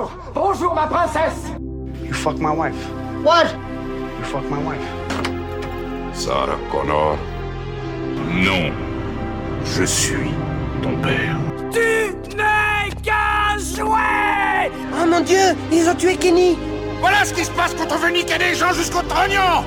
Bonjour ma princesse. You fuck my wife. What? You fuck my wife. Sarah Connor. Non. Je suis ton père. Tu n'es qu'un jouet. Oh mon Dieu, ils ont tué Kenny. Voilà ce qui se passe quand on veut niquer des gens jusqu'au trognon.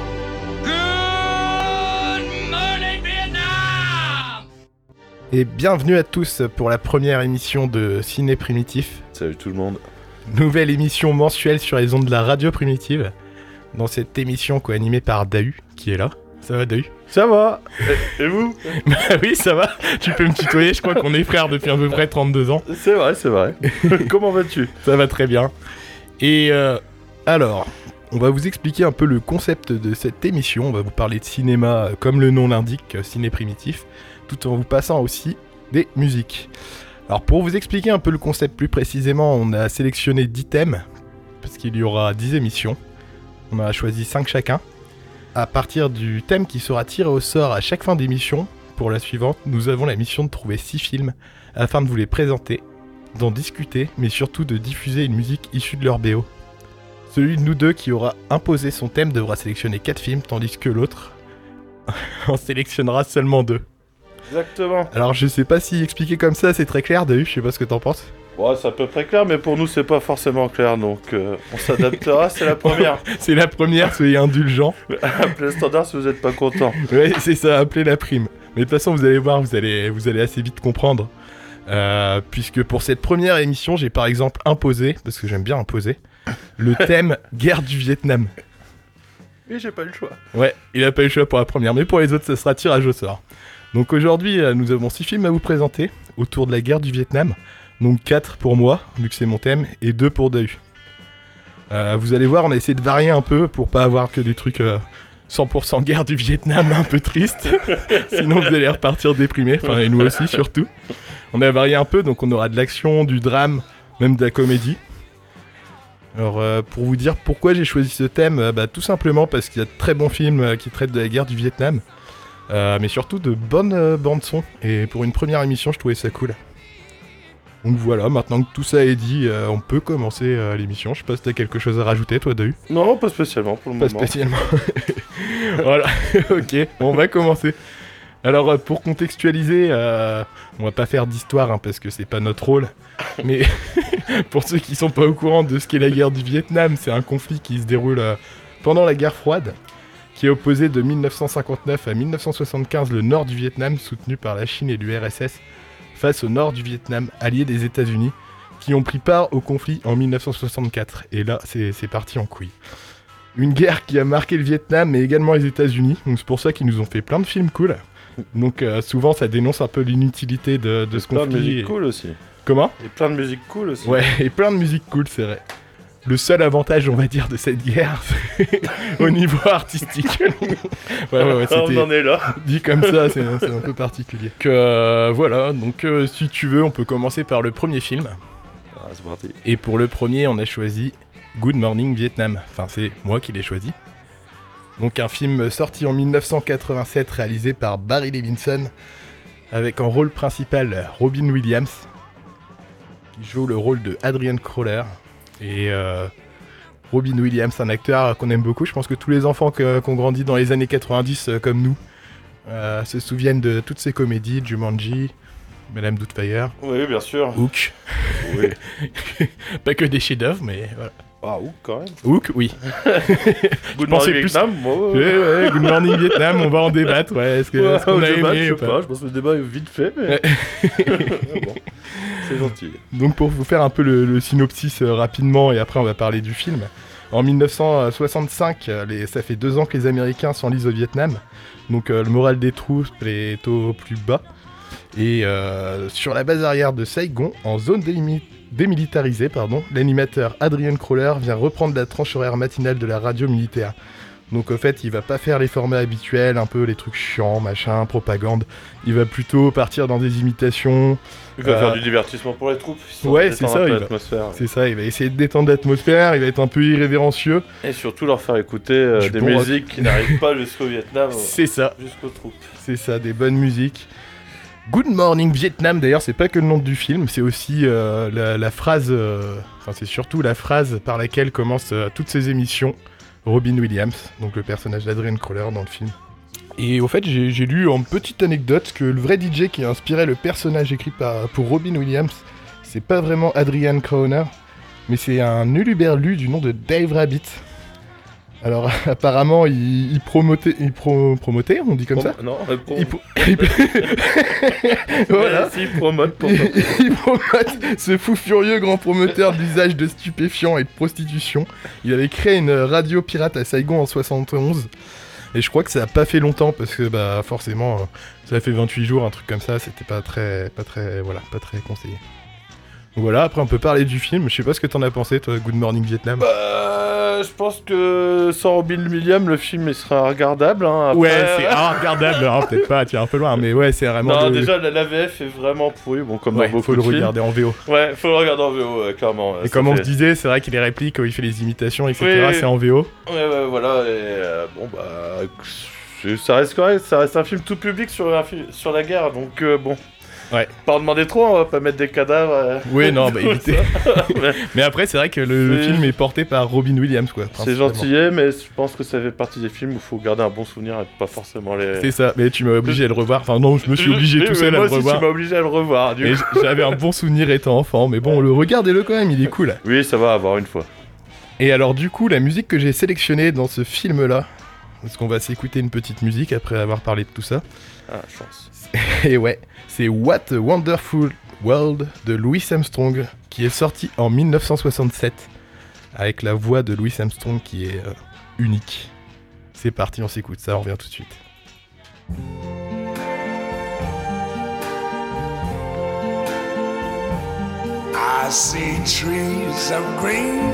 Et bienvenue à tous pour la première émission de Ciné Primitif. Salut tout le monde. Nouvelle émission mensuelle sur les ondes de la radio primitive. Dans cette émission co-animée par Dahu, qui est là. Ça va Dahu? Ça va. Et vous? Bah oui, ça va. Tu peux me tutoyer, je crois qu'on est frères depuis à peu près 32 ans. C'est vrai. Comment vas-tu? Ça va très bien. Et alors, on va vous expliquer un peu le concept de cette émission. On va vous parler de cinéma, comme le nom l'indique, Ciné Primitif, tout en vous passant aussi des musiques. Alors pour vous expliquer un peu le concept plus précisément, on a sélectionné 10 thèmes, parce qu'il y aura 10 émissions. On en a choisi 5 chacun. À partir du thème qui sera tiré au sort à chaque fin d'émission, pour la suivante, nous avons la mission de trouver 6 films, afin de vous les présenter, d'en discuter, mais surtout de diffuser une musique issue de leur BO. Celui de nous deux qui aura imposé son thème devra sélectionner 4 films, tandis que l'autre en sélectionnera seulement 2. Exactement. Alors je sais pas si expliquer comme ça c'est très clair, Dahu, je sais pas ce que t'en penses. Ouais, c'est à peu près clair, mais pour nous c'est pas forcément clair, donc on s'adaptera, c'est la première. C'est la première, soyez indulgents. Appelez le standard si vous êtes pas content. Ouais, c'est ça, appelez la prime. Mais de toute façon vous allez voir, vous allez assez vite comprendre. Puisque pour cette première émission, j'ai par exemple imposé, parce que j'aime bien imposer, le thème guerre du Vietnam. Oui, j'ai pas eu le choix. Ouais, il a pas eu le choix pour la première, mais pour les autres ça sera tirage au sort. Donc aujourd'hui, nous avons 6 films à vous présenter autour de la guerre du Vietnam. Donc 4 pour moi, vu que c'est mon thème, et 2 pour Dahu. Vous allez voir, on a essayé de varier un peu pour pas avoir que des trucs 100% guerre du Vietnam un peu tristes. Sinon vous allez repartir déprimés, enfin et nous aussi surtout. On a varié un peu, donc on aura de l'action, du drame, même de la comédie. Alors pour vous dire pourquoi j'ai choisi ce thème, tout simplement parce qu'il y a de très bons films qui traitent de la guerre du Vietnam. Mais surtout de bonnes bandes son, et pour une première émission je trouvais ça cool. Donc voilà, maintenant que tout ça est dit, on peut commencer l'émission. Je sais pas si t'as quelque chose à rajouter toi Dahu? Non, pas spécialement pour le moment. Pas spécialement. Voilà, ok, on va commencer. Alors pour contextualiser, on va pas faire d'histoire hein, parce que c'est pas notre rôle. Mais pour ceux qui sont pas au courant de ce qu'est la guerre du Vietnam, c'est un conflit qui se déroule pendant la guerre froide, qui est opposé de 1959 à 1975 le nord du Vietnam, soutenu par la Chine et l'URSS, face au nord du Vietnam, allié des États-Unis, qui ont pris part au conflit en 1964. Et là, c'est parti en couille. Une guerre qui a marqué le Vietnam, mais également les États-Unis, donc c'est pour ça qu'ils nous ont fait plein de films cool. Donc souvent, ça dénonce un peu l'inutilité de ce conflit. Plein de musique cool aussi. Comment ? Et plein de musique cool aussi. Ouais, et plein de musique cool, c'est vrai. Le seul avantage, on va dire, de cette guerre, c'est au niveau artistique. ouais, on en est là. Dit comme ça, c'est un peu particulier. Voilà, donc si tu veux, on peut commencer par le premier film. Ah, c'est parti. Et pour le premier, on a choisi Good Morning Vietnam. Enfin, c'est moi qui l'ai choisi. Donc un film sorti en 1987, réalisé par Barry Levinson, avec en rôle principal Robin Williams, qui joue le rôle de Adrian Crawler. Et Robin Williams, un acteur qu'on aime beaucoup. Je pense que tous les enfants qui ont grandi dans les années 90 comme nous se souviennent de toutes ces comédies, Jumanji, Madame Doubtfire. Oui, bien sûr. Hook. Oui. Pas que des chefs-d'œuvre, mais voilà. Ah, Hook quand même. Hook, oui. Good Morning Vietnam, ouais, Good Morning Vietnam, on va en débattre. Ouais, est-ce qu'on a aimé ou pas? Je pense que le débat est vite fait, mais... Bon, c'est gentil. Donc pour vous faire un peu le synopsis rapidement, et après on va parler du film. En 1965, ça fait 2 ans que les Américains s'enlisent au Vietnam. Donc le moral des troupes est au plus bas. Et sur la base arrière de Saigon, en zone démilitarisée, l'animateur Adrian Crawler vient reprendre la tranche horaire matinale de la radio militaire. Donc au fait, il va pas faire les formats habituels, un peu les trucs chiants, machin, propagande. Il va plutôt partir dans des imitations. Il va faire du divertissement pour les troupes. Ouais, c'est ça. C'est ça, il va essayer de détendre l'atmosphère, il va être un peu irrévérencieux. Et surtout leur faire écouter des musiques qui n'arrivent pas jusqu'au Vietnam. C'est ça. Jusqu'aux troupes. C'est ça, des bonnes musiques. Good Morning Vietnam, d'ailleurs, c'est pas que le nom du film, c'est aussi la phrase, c'est surtout la phrase par laquelle commencent toutes ces émissions Robin Williams, donc le personnage d'Adrian Crawler dans le film. Et au fait, j'ai lu en petite anecdote que le vrai DJ qui a inspiré le personnage écrit pour Robin Williams, c'est pas vraiment Adrian Crawler, mais c'est un uluberlu du nom de Dave Rabbit. Alors apparemment il promotait, on dit comme ça. Non, voilà. Si, il promote pour Il promote ce fou furieux grand promoteur d'usage de stupéfiants et de prostitution. Il avait créé une radio pirate à Saigon en 71. Et je crois que ça a pas fait longtemps parce que forcément ça a fait 28 jours, un truc comme ça, c'était pas très conseillé. Donc voilà, après on peut parler du film. Je sais pas ce que t'en as pensé toi, Good Morning Vietnam. Je pense que sans Robin Williams, le film il sera regardable. Après... Ouais, c'est regardable, peut-être pas, tu es un peu loin, mais ouais, c'est vraiment... Non, déjà la VF est vraiment pourrie, comme dans beaucoup faut le de films. regarder en VO. Ouais, faut le regarder en VO, clairement. Et comme on se disait, c'est vrai qu'il les répliques, quand il fait les imitations, etc., c'est en VO. Ouais, voilà, et ça reste correct, ça reste un film tout public sur la guerre, donc bon... Ouais. Pas en demander trop, on va pas mettre des cadavres. Oui, non, évitez. Mais après, c'est vrai que le film est porté par Robin Williams, quoi. C'est gentillet, mais je pense que ça fait partie des films où il faut garder un bon souvenir et pas forcément les... C'est ça, mais tu m'as obligé à le revoir. Enfin non, je me suis obligé tout seul à le revoir. Moi aussi, tu m'as obligé à le revoir. Et j'avais un bon souvenir étant enfant, mais bon, regardez-le quand même, il est cool. Oui, ça va avoir une fois. Et alors du coup, la musique que j'ai sélectionnée dans ce film-là, parce qu'on va s'écouter une petite musique après avoir parlé de tout ça. Ah, chance. Et ouais, c'est What a Wonderful World de Louis Armstrong, qui est sorti en 1967, avec la voix de Louis Armstrong qui est unique. C'est parti, on s'écoute ça, on revient tout de suite. I see trees of green,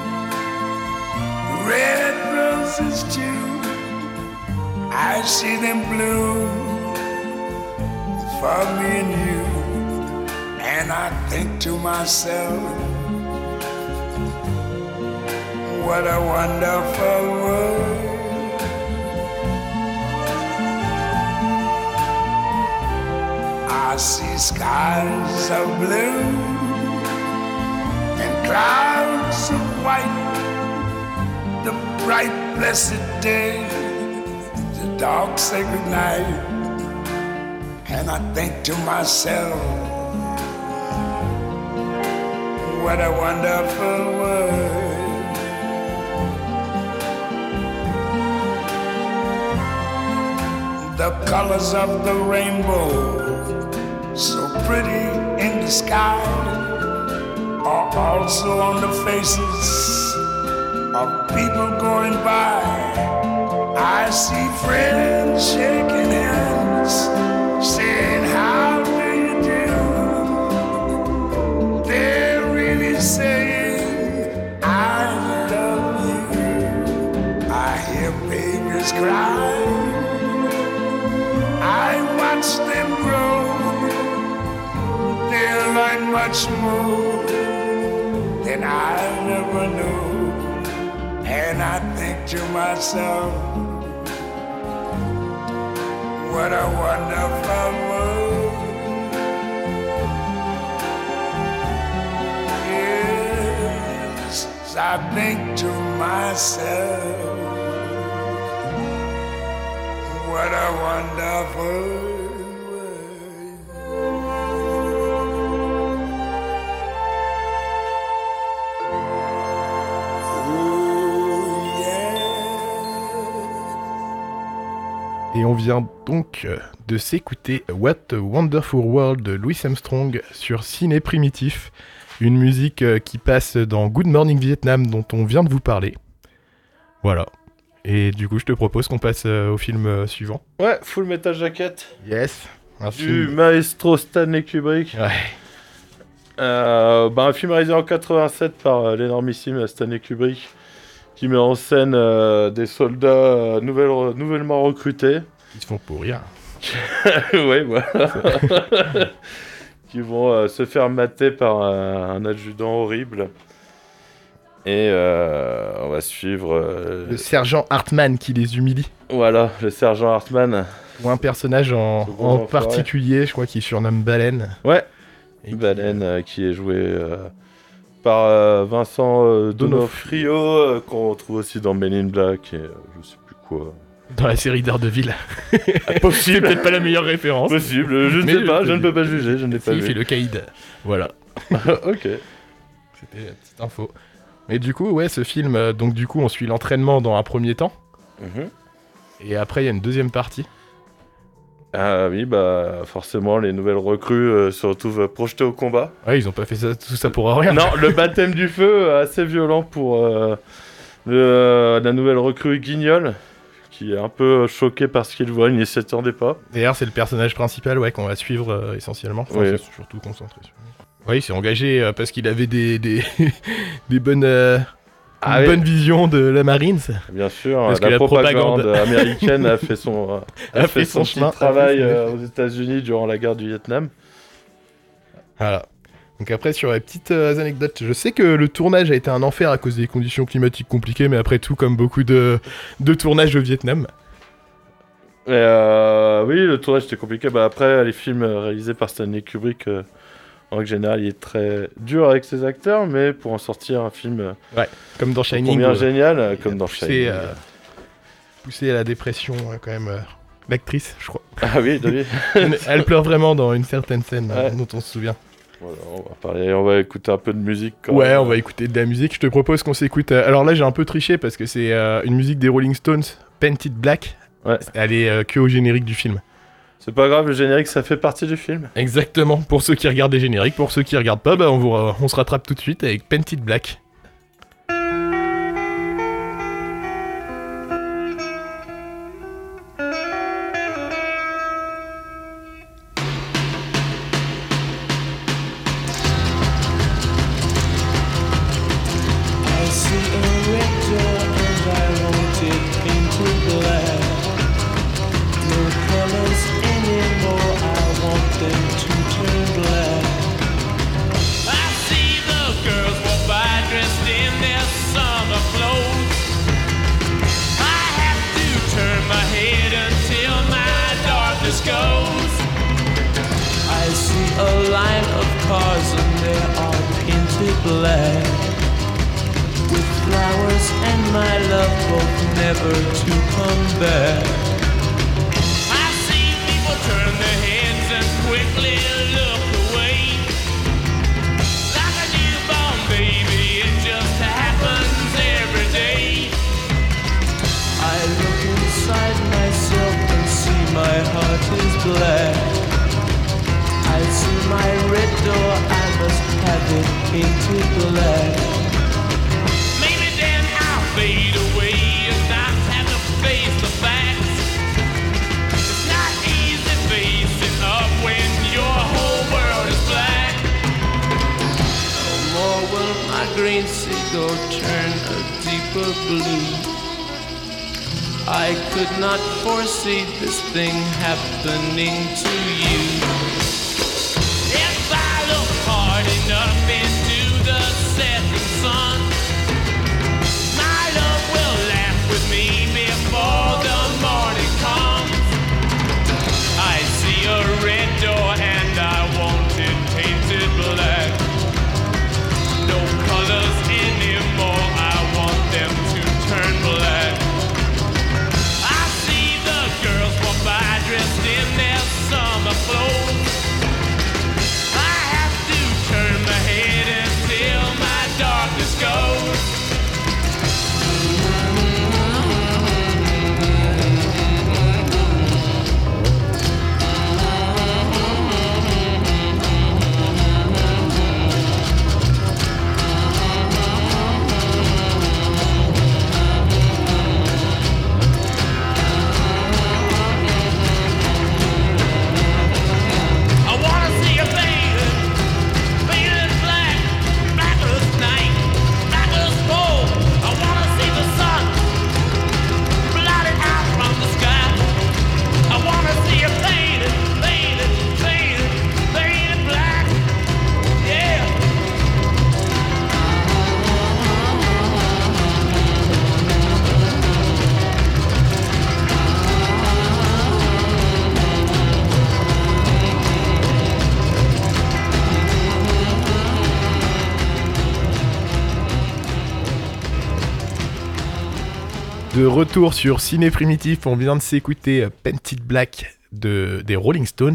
red roses too. I see them bloom for me and you, and I think to myself, what a wonderful world. I see skies of blue and clouds of white, the bright blessed day, the dark sacred night. And I think to myself, what a wonderful world. The colors of the rainbow, so pretty in the sky, are also on the faces of people going by. I see friends shaking hands, saying, how do you do? They're really saying, I love you. I hear babies cry, I watch them grow. They'll learn much more than I never knew. And I think to myself, what a wonderful world. Yes, I think to myself, what a wonderful world. Oh, yeah. Et on vient donc de s'écouter What a Wonderful World de Louis Armstrong sur Ciné Primitif, une musique qui passe dans Good Morning Vietnam dont on vient de vous parler. Voilà. Et du coup, je te propose qu'on passe au film suivant. Ouais, Full Metal Jacket. Yes. Du maestro Stanley Kubrick. Ouais. Un film réalisé en 87 par l'énormissime Stanley Kubrick, qui met en scène des soldats nouvellement recrutés. Ils se font pourrir. Ouais, voilà. Qui vont se faire mater par un adjudant horrible. Et on va suivre... le sergent Hartman qui les humilie. Voilà, le sergent Hartman. Ou un personnage en Gros enfoiré. particulier, je crois qu'il surnomme Baleine. Ouais, Et Baleine qui est joué par Vincent Donofrio, qu'on retrouve aussi dans Men in Black et je sais plus quoi. Dans la série Daredevil. C'est Possible, peut-être pas la meilleure référence. possible, je ne Mais sais pas, je je ne peux pas juger, je ne l'ai pas Si, il fait vu. le caïd. Voilà. Ok. C'était la petite info. Mais du coup, ouais, ce film, donc du coup, on suit l'entraînement dans un premier temps. Mhm. Et après, il y a une deuxième partie. Ah oui, bah forcément, les nouvelles recrues se retrouvent projetées au combat. Ouais, ils ont pas fait tout ça pour rien. Non, le baptême du feu, assez violent pour la nouvelle recrue Guignol, qui est un peu choqué par ce qu'il voit, il n'y s'y attendait pas. D'ailleurs, c'est le personnage principal, ouais, qu'on va suivre essentiellement. Enfin, Oui. c'est surtout concentré sur lui. Ouais, il s'est engagé parce qu'il avait des bonnes, Ah une oui. bonne vision de la Marines. Bien sûr, Parce que la la propagande propagande américaine a fait son, A fait son petit chemin. travail aux États-Unis durant la guerre du Vietnam. Voilà. Donc après, sur les petites anecdotes, je sais que le tournage a été un enfer à cause des conditions climatiques compliquées, mais après tout, comme beaucoup de tournages au Vietnam. Et oui, le tournage était compliqué. Bah, après, les films réalisés par Stanley Kubrick, en règle générale, il est très dur avec ses acteurs, mais pour en sortir un film Comme dans Shining. combien où, génial, il a comme dans poussé, Shining. poussé à la dépression, quand même, l'actrice, je crois. Ah oui, oui. Elle pleure vraiment dans une certaine scène Ouais. dont on se souvient. Voilà, on va écouter un peu de musique. Quand Ouais, même. on va écouter de la musique. Je te propose qu'on s'écoute. Alors là, j'ai un peu triché parce que c'est une musique des Rolling Stones, Painted Black. Ouais. Elle est que au générique du film. C'est pas grave, le générique, ça fait partie du film. Exactement. Pour ceux qui regardent les génériques, pour ceux qui regardent pas, bah on se rattrape tout de suite avec Painted Black. I see a red door and I want it painted black. No colors anymore, I want them to turn black. I see the girls walk by dressed in their summer clothes. I have to turn my head until my darkness goes. I see a line of cars and they are painted black. With flowers and my love both never to come back. I see people turn their heads and quickly look away. Like a newborn baby, it just happens every day. I look inside myself and see my heart is black. I see my red door, I must have it painted black. Maybe then I'll fade away and not have to face the facts. It's not easy facing up when your whole world is black. No more will my green seagull turn a deeper blue. I could not foresee this thing happening to you. If I look hard enough into the setting sun, my love will laugh with me before the morning comes. I see a red door and I want it painted black. No colors anymore, I want them to turn black. I see the girls walk by dressed in their summer clothes. I have to turn my head De retour sur Ciné Primitif, on vient de s'écouter Painted Black des Rolling Stones,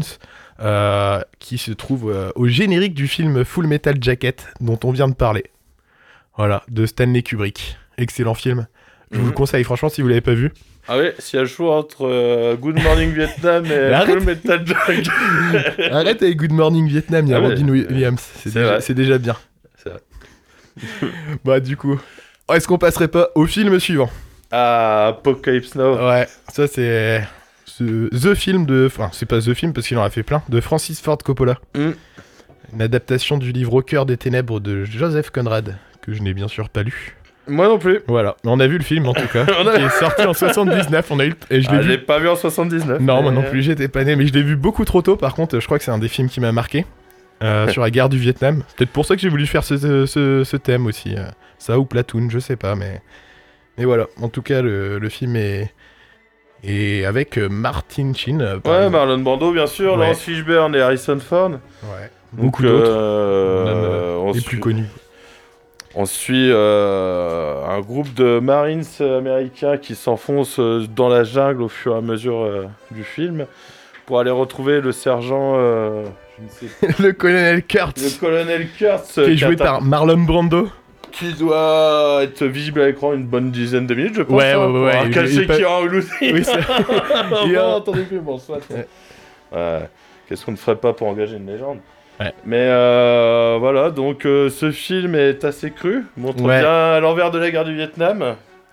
qui se trouve au générique du film Full Metal Jacket dont on vient de parler. Voilà, de Stanley Kubrick. Excellent film. Je vous le conseille, franchement, si vous l'avez pas vu. Ah ouais, s'il y a le choix entre Good Morning Vietnam et Full Metal Jacket. Arrête avec Good Morning Vietnam, il y a Robin Williams. C'est déjà bien. C'est vrai. Bah du coup, est-ce qu'on passerait pas au film suivant? Ah, Apocalypse Now. Ouais, ça c'est The Film de... Enfin, c'est pas The Film parce qu'il en a fait plein, de Francis Ford Coppola. Une adaptation du livre Au cœur des ténèbres de Joseph Conrad, que je n'ai bien sûr pas lu. Moi non plus. Voilà, mais on a vu le film en tout cas, qui est sorti en 79, on a eu... Et je l'ai pas vu en 79. Non, moi non plus, j'étais pas né, mais je l'ai vu beaucoup trop tôt, par contre, je crois que c'est un des films qui m'a marqué. Sur la guerre du Vietnam. C'est peut-être pour ça que j'ai voulu faire ce thème aussi. Ça ou Platoon, je sais pas, mais voilà. En tout cas, le film est avec Martin Sheen. Ouais, Marlon Brando, bien sûr, Ouais. Laurence Fishburne et Harrison Ford. Ouais. Beaucoup d'autres. Les plus connus. On suit un groupe de Marines américains qui s'enfoncent dans la jungle au fur et à mesure du film pour aller retrouver le sergent... je ne sais pas. Le colonel Kurtz. Le colonel Kurtz. Qui est joué par Marlon Brando. Qui doit être visible à l'écran une bonne dizaine de minutes, je pense. Ouais. Quelqu'un qui a un loup. Oui, ça... Attendez plus, bon, soit. Ouais. Qu'est-ce qu'on ne ferait pas pour engager une légende? Ouais. Mais voilà, donc ce film est assez cru, montre bien l'envers de la guerre du Vietnam.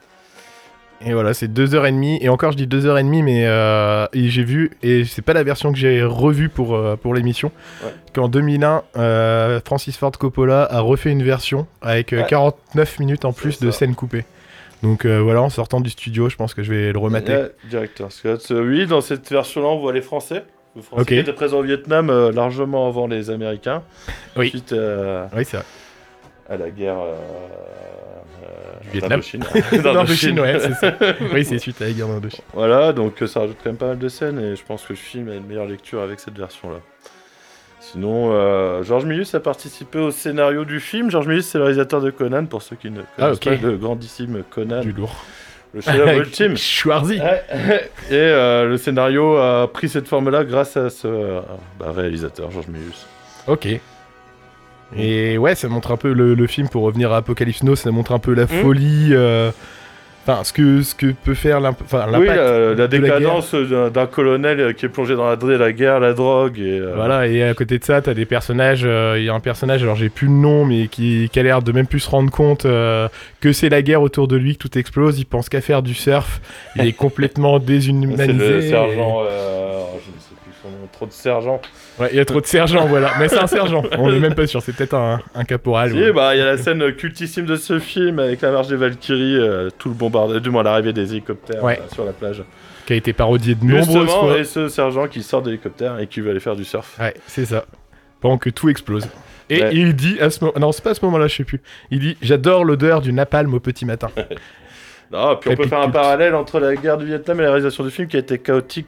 Et voilà, c'est 2h30, et encore je dis 2h30, mais et j'ai vu, et c'est pas la version que j'ai revue pour l'émission, qu'en 2001, Francis Ford Coppola a refait une version avec 49 minutes en plus de scènes coupées. Donc voilà, en sortant du studio, je pense que je vais le remater. Directeur Scott, oui, dans cette version-là, on voit les Français. Les Français qui étaient présents au Vietnam largement avant les Américains. Oui, suite, oui c'est vrai. À la guerre Vietnam. d'Indochine, ouais, c'est ça. Oui, c'est suite à la guerre d'Indochine. Voilà, donc ça rajoute quand même pas mal de scènes et je pense que le film a une meilleure lecture avec cette version-là. Sinon, George Milius a participé au scénario du film. George Milius, c'est le réalisateur de Conan, pour ceux qui ne connaissent pas le grandissime Conan. Du lourd. Le chef-d'œuvre ultime. Schwarzy. Et le scénario a pris cette forme-là grâce à ce réalisateur, George Milius. Ok. Et ouais, ça montre un peu le film, pour revenir à Apocalypse Now, ça montre un peu la folie, enfin ce que peut faire l'impact. Oui, la décadence d'un colonel qui est plongé dans la guerre, la drogue. Et, Voilà, et à côté de ça, t'as des personnages, il y a un personnage, alors j'ai plus le nom, mais qui a l'air de même plus se rendre compte que c'est la guerre autour de lui, que tout explose, il pense qu'à faire du surf, il est complètement déshumanisé. C'est le sergent, je ne sais plus son nom, trop de sergents. Ouais, il y a trop de sergents, voilà. Mais c'est un sergent, on est même pas sûr, c'est peut-être un caporal. Si, il y a la scène cultissime de ce film avec la marche des Valkyries, tout le bombardement, du moins l'arrivée des hélicoptères sur la plage. Qui a été parodié de nombreuses fois. Et ce sergent qui sort de l'hélicoptère et qui veut aller faire du surf. Ouais, c'est ça. Pendant que tout explose. Et il dit à ce moment... Non, c'est pas à ce moment-là, je sais plus. Il dit « J'adore l'odeur du napalm au petit matin ». Non, puis on peut faire un parallèle entre la guerre du Vietnam et la réalisation du film qui a été chaotique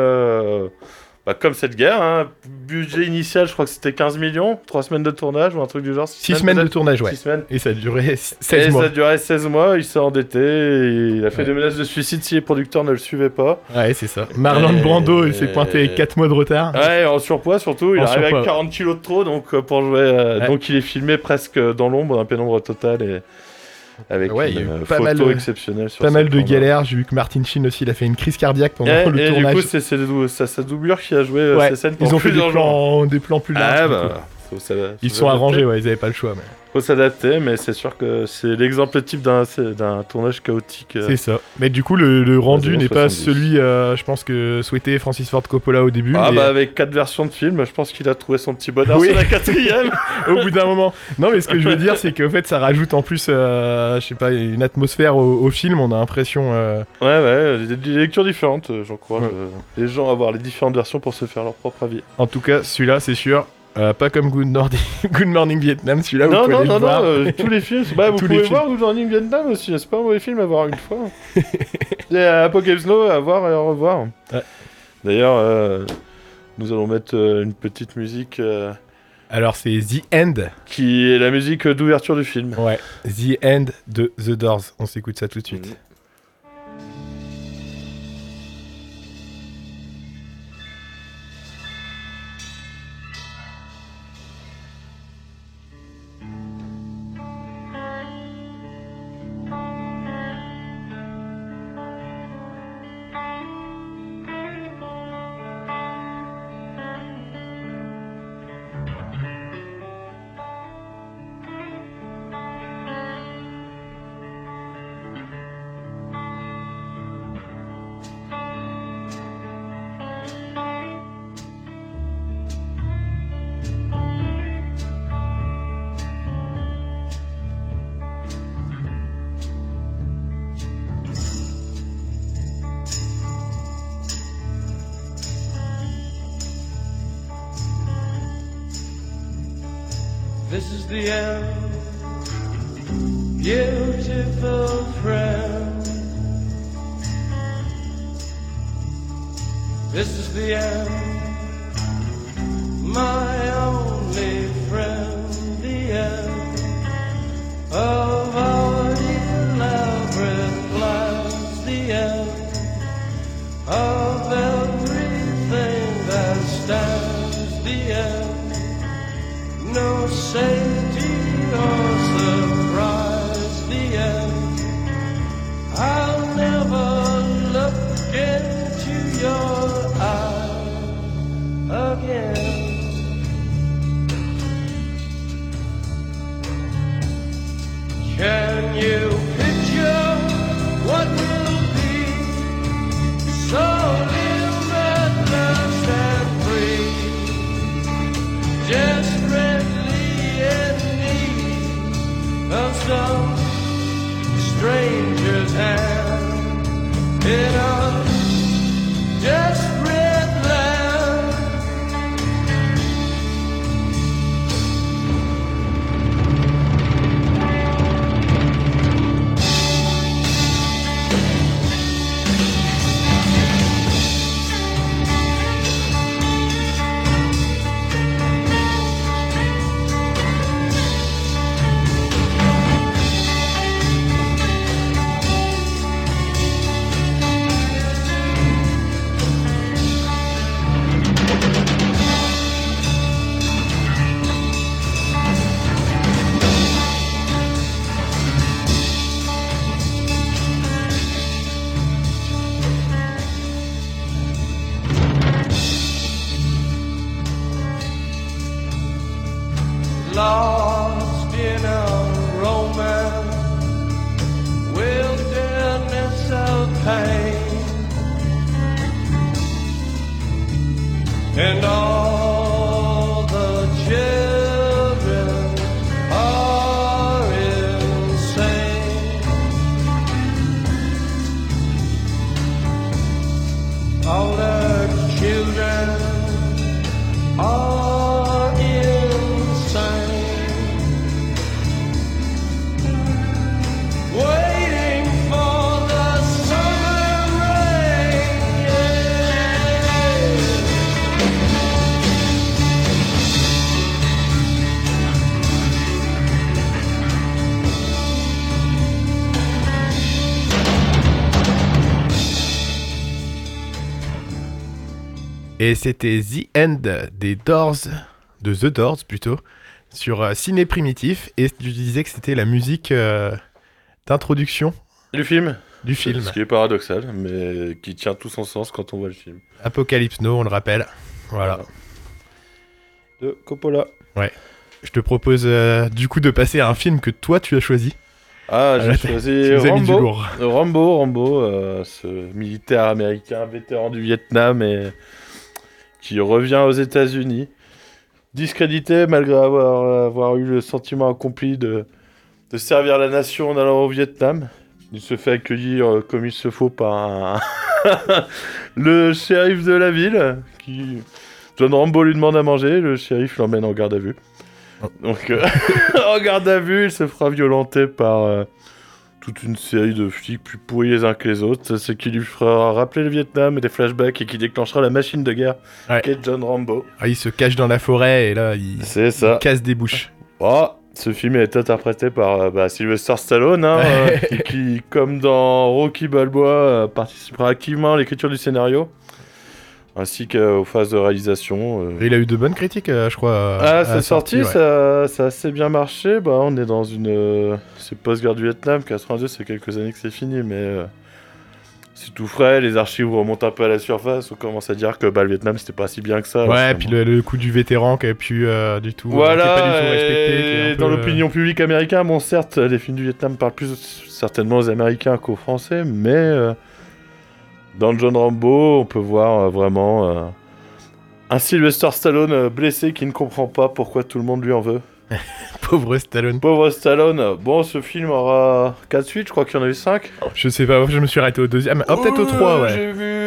comme cette guerre, hein. Budget initial, je crois que c'était 15 millions, 3 semaines de tournage ou un truc du genre. 6 semaines de tournage, ouais. 6 semaines. Et ça a duré 16 mois. Ça a duré 16 mois, il s'est endetté, et il a fait des menaces de suicide si les producteurs ne le suivaient pas. Ouais, c'est ça. Marlon Brando, il s'est pointé avec 4 mois de retard. Ouais, en surpoids surtout, il arrive avec 40 kilos de trop, donc pour jouer... Donc il est filmé presque dans l'ombre, d'un pénombre total, et... Avec une photo exceptionnelle sur pas mal de galères. J'ai vu que Martin Sheen aussi, il a fait une crise cardiaque pendant le tournage. Et du coup, c'est sa doublure qui a joué ces scènes. Ils ont fait des plans plus larges. Ils sont arrangés, ils avaient pas le choix. Faut s'adapter, mais c'est sûr que c'est l'exemple type d'un tournage chaotique. C'est ça. Mais du coup, le rendu n'est pas celui, je pense, que souhaitait Francis Ford Coppola au début. Avec 4 versions de film, je pense qu'il a trouvé son petit bonheur sur la 4e. Au bout d'un moment. Non, mais ce que je veux dire, c'est qu'en fait, ça rajoute en plus, je sais pas, une atmosphère au film. On a l'impression. Des lectures différentes, j'encourage les gens à voir les différentes versions pour se faire leur propre avis. En tout cas, celui-là, c'est sûr. Pas comme Good Morning Vietnam, celui-là vous pouvez le voir. Tous les films, vous pouvez voir Good Morning Vietnam aussi, c'est pas un mauvais film à voir une fois. Et Apocalypse Now à voir et à revoir. Ouais. D'ailleurs, nous allons mettre une petite musique. Alors c'est The End. Qui est la musique d'ouverture du film. Ouais, The End de The Doors, on s'écoute ça tout de suite. This is the end, beautiful friend. This is the end, my only friend. The end of our elaborate plans. The end of everything that stands. The end, no safety or surprise. The end, I'll never look into your eyes again. Can you picture what will be so limitless and free? Desperately in need of some stranger's hand in a desperate land. Lost in a romance, wilderness of pain, and all the children are insane. All the children are insane. Waiting for the summer rain, Et c'était The End des Doors, de The Doors plutôt, sur Ciné Primitif. Et tu disais que c'était la musique d'introduction Du film. du film. Ce qui est paradoxal, mais qui tient tout son sens quand on voit le film. Apocalypse Now, on le rappelle. Voilà. De Coppola. Je te propose du coup de passer à un film que toi tu as choisi. Ah, j'ai Arrête, choisi tu nous as mis du Rambo. lourd. Rambo, ce militaire américain vétéran du Vietnam et qui revient aux États-Unis, discrédité malgré avoir eu le sentiment accompli de servir la nation en allant au Vietnam. Il se fait accueillir comme il se faut par le shérif de la ville, qui John Rambo lui demande à manger, le shérif l'emmène en garde à vue. Donc, en garde à vue, il se fera violenter par toute une série de flics plus pourris les uns que les autres. Ce qui lui fera rappeler le Vietnam et des flashbacks et qui déclenchera la machine de guerre qu'est John Rambo. Ah, il se cache dans la forêt et là il casse des bouches. Oh, ce film est interprété par Sylvester Stallone, qui, comme dans Rocky Balboa, participera activement à l'écriture du scénario, ainsi qu'aux phases de réalisation. Et il a eu de bonnes critiques, je crois. C'est sorti, ça a assez bien marché. On est dans une... c'est post-guerre du Vietnam, 82, c'est quelques années que c'est fini, mais c'est tout frais, les archives remontent un peu à la surface, on commence à dire que le Vietnam c'était pas si bien que ça. Ouais, puis le coup du vétéran qui a pu du tout... Voilà, qui est pas du tout respecté. Qui est un dans peu, l'opinion publique américaine, bon certes, les films du Vietnam parlent plus certainement aux Américains qu'aux Français, mais dans John Rambo, on peut voir vraiment un Sylvester Stallone blessé qui ne comprend pas pourquoi tout le monde lui en veut. Pauvre Stallone. Pauvre Stallone. Bon, ce film aura 4 suites, je crois qu'il y en a eu 5. Je sais pas, je me suis arrêté au deuxième. Oh, peut-être au 3, ouais. J'ai vu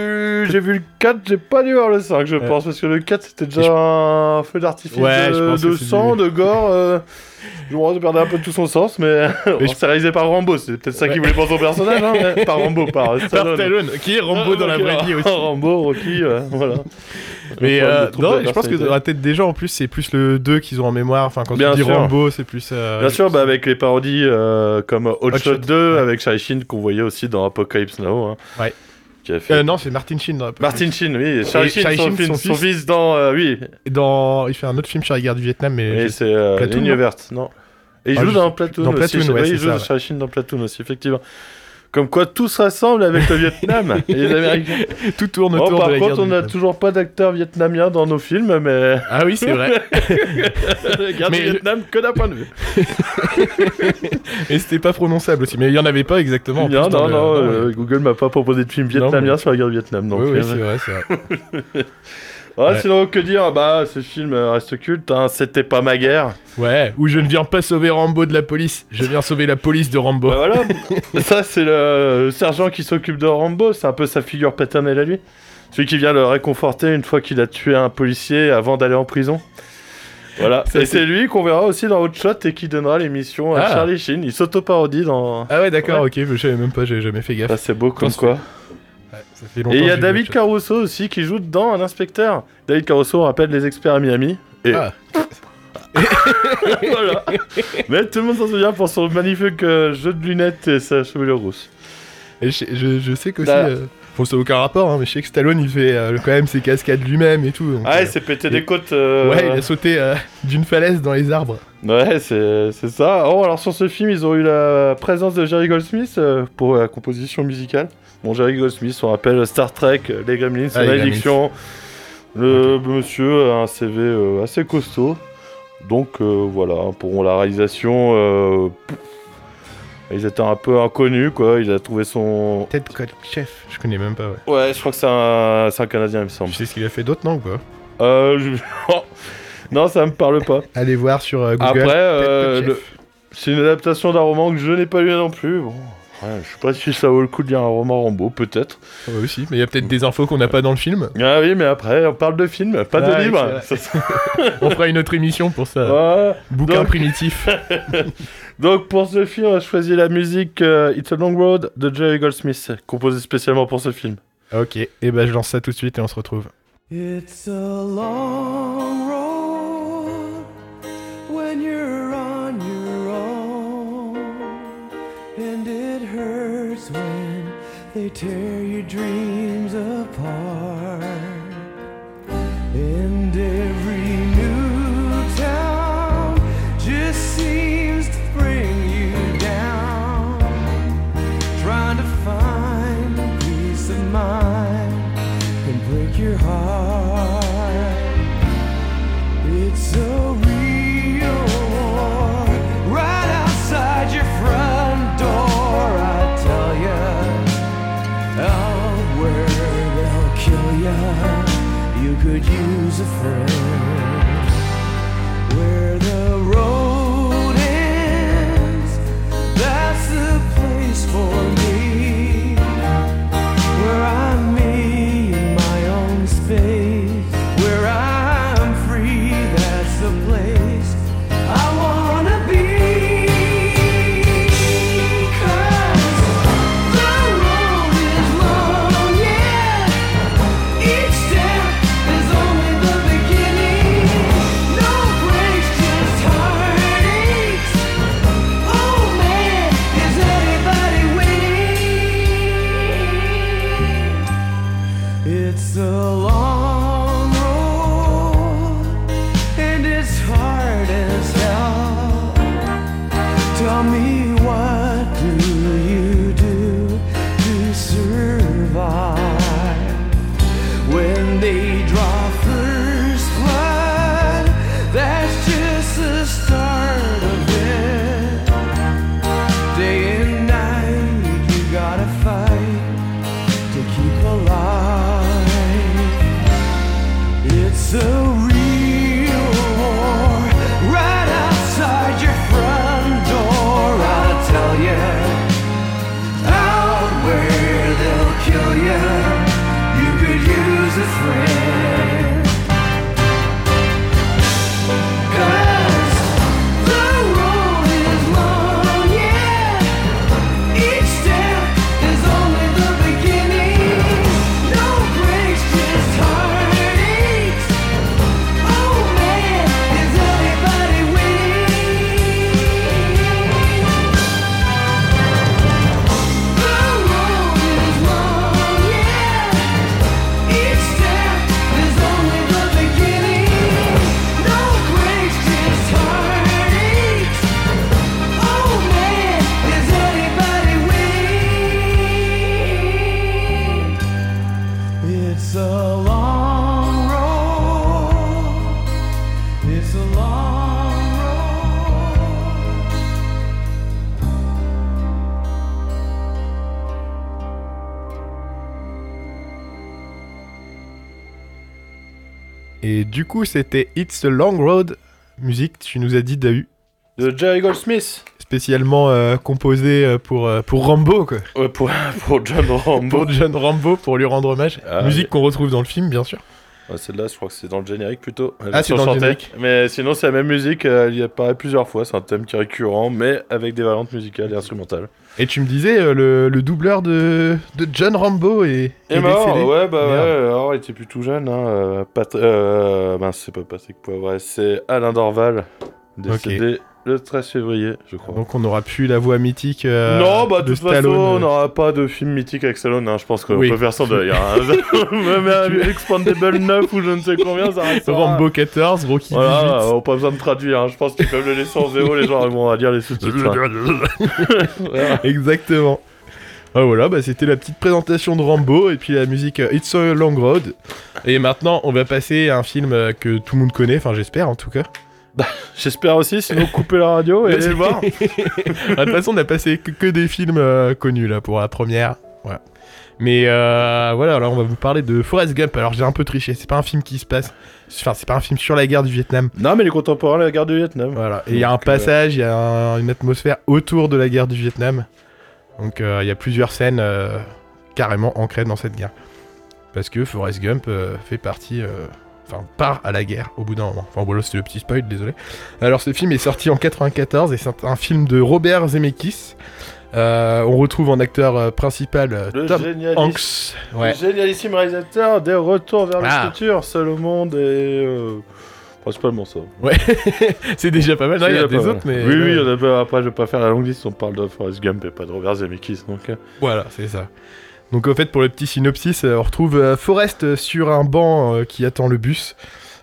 j'ai vu le 4, j'ai pas dû voir le 5, je pense, parce que le 4 c'était déjà un feu d'artifice de sang, de gore. Je me perdais un peu de tout son sens, mais c'est réalisé par Rambo, c'est peut-être ça qui voulait pour son personnage, hein, mais par Rambo, par Stallone, qui est Rambo dans la vraie vie aussi. Rambo, Rocky, voilà. Mais non, je pense que dans la tête des gens, en plus, c'est plus le 2 qu'ils ont en mémoire. Enfin, quand tu dis Rambo, c'est plus. Bien sûr, avec les parodies comme Hot Shot 2, avec Charlie Sheen, qu'on voyait aussi dans Apocalypse Now. Hein, ouais. Qui a fait... non, c'est Martin Sheen dans Martin Sheen, oui. Charlie Sheen, son fils dans. Oui. Il fait un autre film sur la guerre du Vietnam, mais. Et c'est Ligne verte, non. Et il joue dans Platoon aussi. Il joue Charlie Sheen dans Platoon aussi, effectivement. Comme quoi tout se rassemble avec le Vietnam et les Américains. Tout tourne autour de la guerre. Par contre, on n'a toujours pas d'acteurs vietnamiens dans nos films, mais... Ah oui, c'est vrai. La guerre du Vietnam, que d'un point de vue. Et c'était pas prononçable aussi, mais il y en avait pas exactement. Non, Google m'a pas proposé de film vietnamien sur la guerre du Vietnam. Donc, oui, c'est vrai. Ouais. Sinon, que dire? Ce film reste culte, hein. C'était pas ma guerre. Ouais, où je ne viens pas sauver Rambo de la police, je viens sauver la police de Rambo. Bah voilà, ça c'est le sergent qui s'occupe de Rambo, c'est un peu sa figure paternelle à lui. Celui qui vient le réconforter une fois qu'il a tué un policier avant d'aller en prison. Voilà, et c'est lui qu'on verra aussi dans Hot Shot et qui donnera l'émission à Charlie Sheen. Il s'auto-parodie dans... Ah ouais, d'accord, ok, je savais même pas, j'ai jamais fait gaffe. Ça c'est beau comme quoi. Ça fait longtemps. Et il y a David Caruso aussi qui joue dedans, un inspecteur. David Caruso, on rappelle Les Experts à Miami. Et... voilà. Mais tout le monde s'en souvient pour son magnifique jeu de lunettes et sa chevelure rousse. Et je sais qu'aussi... Bon, ça n'a aucun rapport, hein, mais je sais que Stallone, il fait quand même ses cascades lui-même et tout. Donc, il s'est pété des côtes. Ouais, il a sauté d'une falaise dans les arbres. Ouais, c'est ça. Oh, alors sur ce film, ils ont eu la présence de Jerry Goldsmith pour la composition musicale. Bon, Jerry Goldsmith, on rappelle Star Trek, les Gremlins, son addiction. Le monsieur a un CV assez costaud. Donc voilà, pour la réalisation... Ils étaient un peu inconnus, quoi. Il a trouvé son... Ted Chef, je connais même pas, ouais. Ouais, je crois que c'est un Canadien, il me semble. Tu sais ce qu'il a fait d'autre, non, ou pas Non, ça me parle pas. Allez voir sur Google. Après, c'est une adaptation d'un roman que je n'ai pas lu non plus. Bon, ouais, je sais pas si ça vaut le coup de lire un roman Rambo, peut-être. Ouais, aussi, mais il y a peut-être des infos qu'on n'a pas dans le film. Ah oui, mais après, on parle de film, pas de livre. On fera une autre émission pour ça. Ouais, Bouquin primitif. Donc pour ce film, on a choisi la musique It's a Long Road de Jerry Goldsmith, composée spécialement pour ce film. Ok, et ben je lance ça tout de suite et on se retrouve. It's a long road when you're on your own, and it hurts when they tear your dreams apart, and every new town just seems to bring you down, trying to find peace of mind and break your heart. It's so real war right outside your front door, I tell ya. Out where they'll kill ya, you could use a friend. Where the road ends, that's the place for me, where I'm me in my own space, where I'm free, that's the place I wanna be. 'Cause the road is long, yeah, each step is only the beginning. Et du coup, c'était It's a Long Road, musique, tu nous as dit, Dahu. De Jerry Goldsmith. Spécialement composé pour Rambo, quoi. Ouais, pour John Rambo. Pour John Rambo, pour lui rendre hommage. Musique qu'on retrouve dans le film, bien sûr. Ouais, celle-là, je crois que c'est dans le générique plutôt. C'est dans le générique. Mais sinon, c'est la même musique, il apparaît plusieurs fois. C'est un thème qui est récurrent, mais avec des variantes musicales et instrumentales. Et tu me disais, le doubleur de John Rambo est mort, décédé. ouais, alors il était plus tout jeune. C'est pas Patrick Poivret, c'est Alain Dorval, décédé le 13 février, je crois. Donc on n'aura plus la voix mythique non, de toute Stallone. façon, on n'aura pas de film mythique avec Stallone. Je pense qu'on peut faire sans deuil. Même un Expandable 9 ou je ne sais combien, ça reste. Rambo 14, Rocky 18. Voilà, on n'a pas besoin de traduire. Je pense qu'ils peuvent le laisser en VO, les gens vont lire les sous-titres. Exactement. Voilà, c'était la petite présentation de Rambo et puis la musique It's a Long Road. Et maintenant, on va passer à un film que tout le monde connaît, enfin j'espère en tout cas. J'espère aussi, sinon coupez la radio et allez voir. De toute façon, on a passé que des films connus là pour la première. Voilà. Mais voilà, alors on va vous parler de Forrest Gump. Alors j'ai un peu triché, c'est pas un film qui se passe. Enfin, c'est pas un film sur la guerre du Vietnam. Non, mais il est contemporain de la guerre du Vietnam. Voilà, et il y a un passage, il y a une atmosphère autour de la guerre du Vietnam. Donc il y a plusieurs scènes carrément ancrées dans cette guerre. Parce que Forrest Gump fait partie. Part à la guerre au bout d'un moment. Enfin voilà, c'était le petit spoil, désolé. Alors ce film est sorti en 94 et c'est un film de Robert Zemeckis. On retrouve en acteur principal Tom Hanks. Le génialissime réalisateur des Retours vers le futur, Seul au monde et... principalement ça. Ouais, c'est déjà pas mal. Il y a des autres, mais... Oui, il y en a pas. Après, je vais pas faire la longue liste, on parle de Forrest Gump et pas de Robert Zemeckis, donc... Voilà, c'est ça. Donc en fait, pour le petit synopsis, on retrouve Forrest sur un banc qui attend le bus.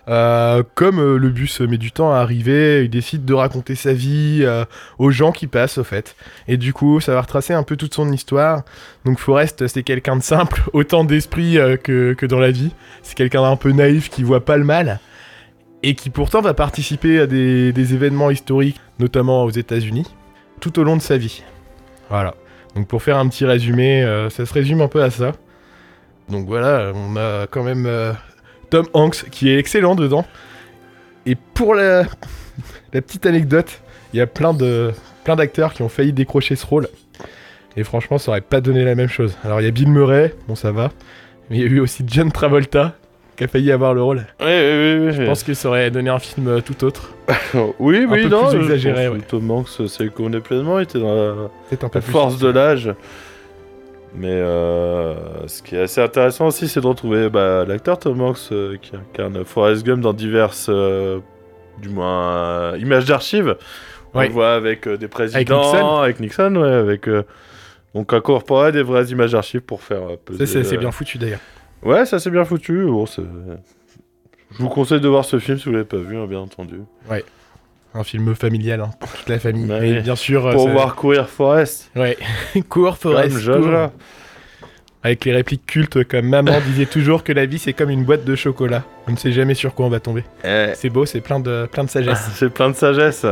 Comme le bus met du temps à arriver, il décide de raconter sa vie aux gens qui passent, au fait. Et du coup, ça va retracer un peu toute son histoire. Donc Forrest, c'est quelqu'un de simple, autant d'esprit que dans la vie. C'est quelqu'un d'un peu naïf qui voit pas le mal. Et qui pourtant va participer à des événements historiques, notamment aux États-Unis, tout au long de sa vie. Voilà. Donc pour faire un petit résumé, ça se résume un peu à ça. Donc voilà, on a quand même Tom Hanks qui est excellent dedans. Et pour la petite anecdote, il y a plein d'acteurs qui ont failli décrocher ce rôle. Et franchement, ça aurait pas donné la même chose. Alors il y a Bill Murray, bon ça va. Mais il y a eu aussi John Travolta qui a failli avoir le rôle. Oui. Je pense que ça aurait donné un film tout autre. Oui, un peu plus exagéré. Ouais. Tom Hanks, ça lui convenait pleinement, il était dans un peu la force de l'âge. Mais ce qui est assez intéressant aussi, c'est de retrouver l'acteur Tom Hanks qui incarne Forrest Gump dans diverses, du moins, images d'archives. On le voit avec des présidents, avec Nixon, avec donc incorporer des vraies images d'archives pour faire peser, ça, c'est bien foutu d'ailleurs. Ouais, ça c'est bien foutu. Bon, je vous conseille de voir ce film si vous l'avez pas vu, bien entendu. Ouais. Un film familial, pour toute la famille. Ouais, et bien sûr... Pour voir courir Forrest. Ouais, cours Forrest. Cours. Avec les répliques cultes comme maman disait toujours que la vie c'est comme une boîte de chocolat. On ne sait jamais sur quoi on va tomber. C'est beau, c'est plein de sagesse. C'est plein de sagesse.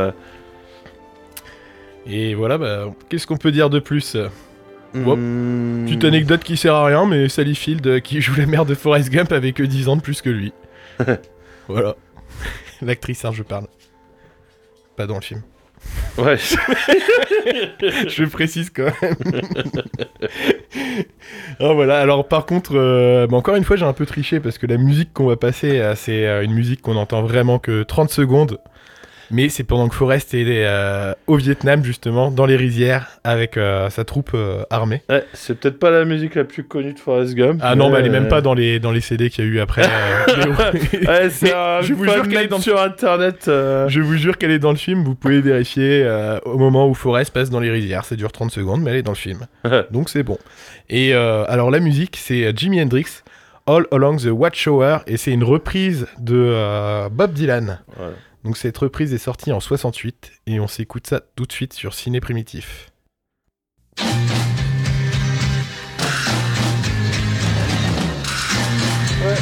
Et voilà, qu'est-ce qu'on peut dire de plus ? Petite anecdote qui sert à rien, mais Sally Field qui joue la mère de Forrest Gump avait que 10 ans de plus que lui. Voilà. L'actrice, je parle. Pas dans le film. Ouais. Je précise quand même. Alors voilà, alors par contre, encore une fois j'ai un peu triché parce que la musique qu'on va passer, c'est une musique qu'on entend vraiment que 30 secondes. Mais c'est pendant que Forrest est au Vietnam, justement, dans les rizières, avec sa troupe armée. Ouais, c'est peut-être pas la musique la plus connue de Forrest Gump. Ah non, mais elle est même pas dans les CD qu'il y a eu après. Ouais, je vous jure qu'elle est sur Internet. Je vous jure qu'elle est dans le film, vous pouvez vérifier au moment où Forrest passe dans les rizières. Ça dure 30 secondes, mais elle est dans le film. Donc c'est bon. Et alors la musique, c'est Jimi Hendrix, All Along the Watchtower, et c'est une reprise de Bob Dylan. Ouais. Donc cette reprise est sortie en 68 et on s'écoute ça tout de suite sur Ciné Primitif. Ouais.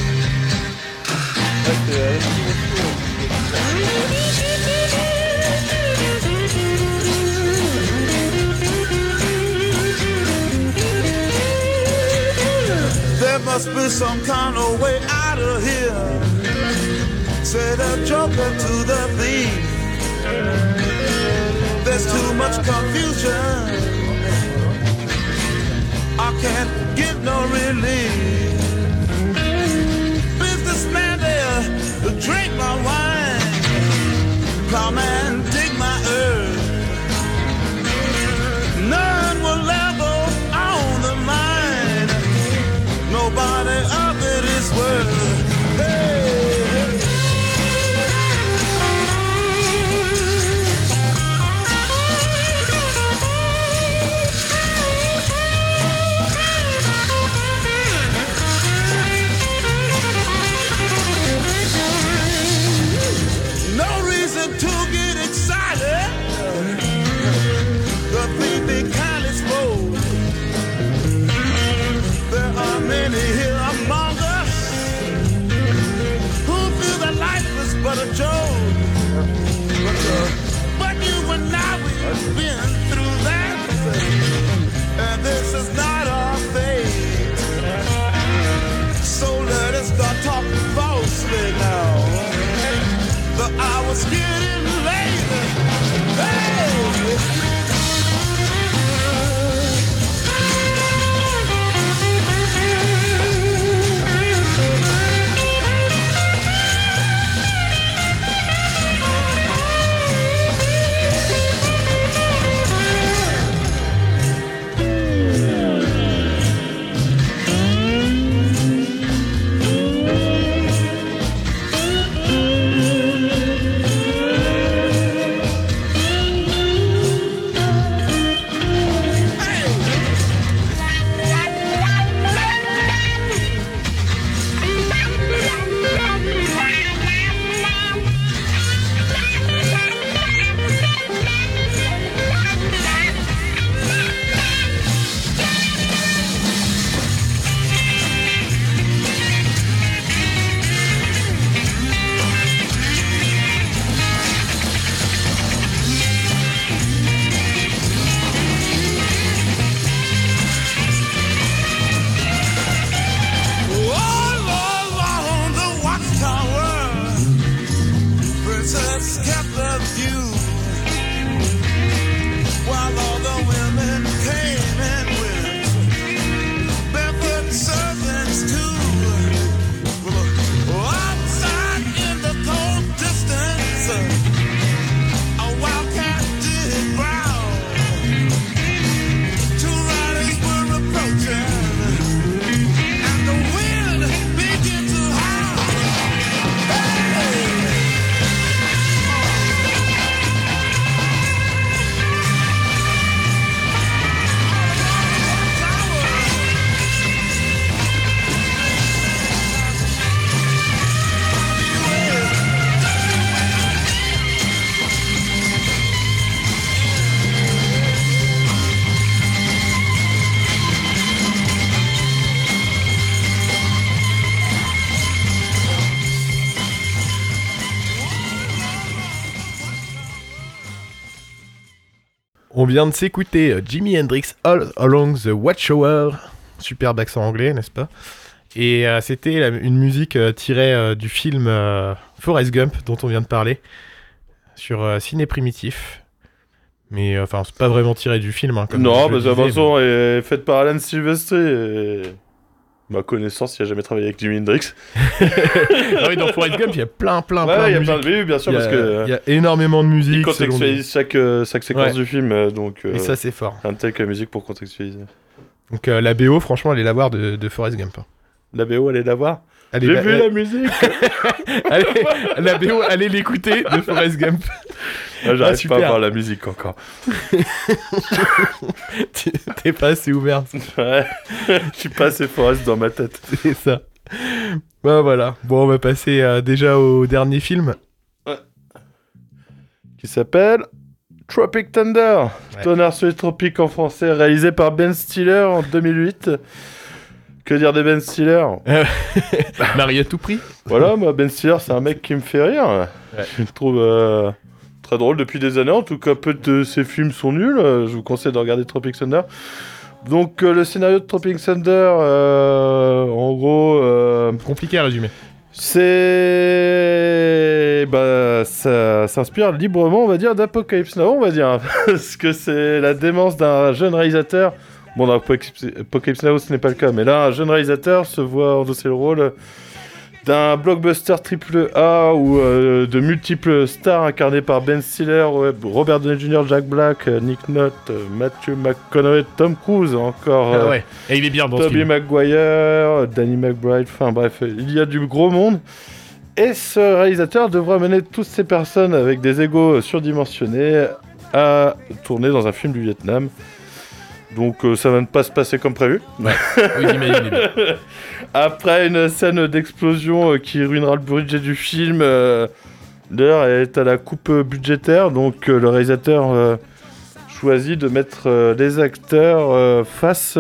There must be some kind of way out of here. Say the joker to the thief. There's too much confusion. I can't get no relief. Businessman there to drink my wine. Plowman dig my earth. None will level on the mine. Nobody of it is worth. Hey. But a joke. But you and I, we've been through that. And this is not our fate. So let us start talking falsely now. The hour's getting late. Hey! On vient de s'écouter Jimi Hendrix All Along the Watchtower, superbe accent anglais, n'est-ce pas? Et c'était une musique tirée du film Forrest Gump dont on vient de parler, sur Ciné Primitif. Mais enfin, c'est pas vraiment tiré du film. Hein, comme non, mais la chanson est faite par Alan Silvestri et... Ma connaissance, il a jamais travaillé avec Jimi Hendrix. Ah oui, dans Forrest Gump, il y a plein de musique. Oui, bien sûr, parce que... Il y a énormément de musique. Il contextualise chaque séquence du film, donc... Et ça, c'est fort. Un tel que la musique pour contextualiser. Donc la BO, franchement, allez la voir de Forrest Gump. La BO, allez la voir. J'ai vu la musique. La BO, allez l'écouter de Forrest Gump. Ah, j'arrive pas à voir la musique encore. T'es pas assez ouvert. Ouais, je suis pas assez Forrest dans ma tête. C'est ça. Bah voilà. Bon, on va passer déjà au dernier film. Ouais. Qui s'appelle Tropic Thunder. Ouais. Tonnerre sur les tropiques en français, réalisé par Ben Stiller en 2008. Que dire de Ben Stiller? Marie à tout prix. Voilà, moi, Ben Stiller, c'est un mec qui me fait rire. Ouais. Je le trouve très drôle depuis des années. En tout cas, peu de ses films sont nuls. Je vous conseille de regarder Tropic Thunder. Donc, le scénario de Tropic Thunder, en gros... compliqué à résumer. C'est Et bah, ça s'inspire librement, on va dire, d'Apocalypse Now, on va dire. Parce que c'est la démence d'un jeune réalisateur. Bon, dans Apocalypse Now, ce n'est pas le cas. Mais là, un jeune réalisateur se voit endosser le rôle d'un blockbuster AAA ou de multiples stars incarnées par Ben Stiller, Robert Downey Jr., Jack Black, Nick Nolte, Matthew McConaughey, Tom Cruise, encore Ah ouais, et il est bien dans ce Tobey film. Maguire, Danny McBride, enfin bref, il y a du gros monde. Et ce réalisateur devra mener toutes ces personnes avec des égos surdimensionnés à tourner dans un film du Vietnam. Donc ça va ne pas se passer comme prévu. Ouais, oui, j'imagine bien. Après une scène d'explosion qui ruinera le budget du film, l'heure est à la coupe budgétaire, donc le réalisateur choisit de mettre les acteurs face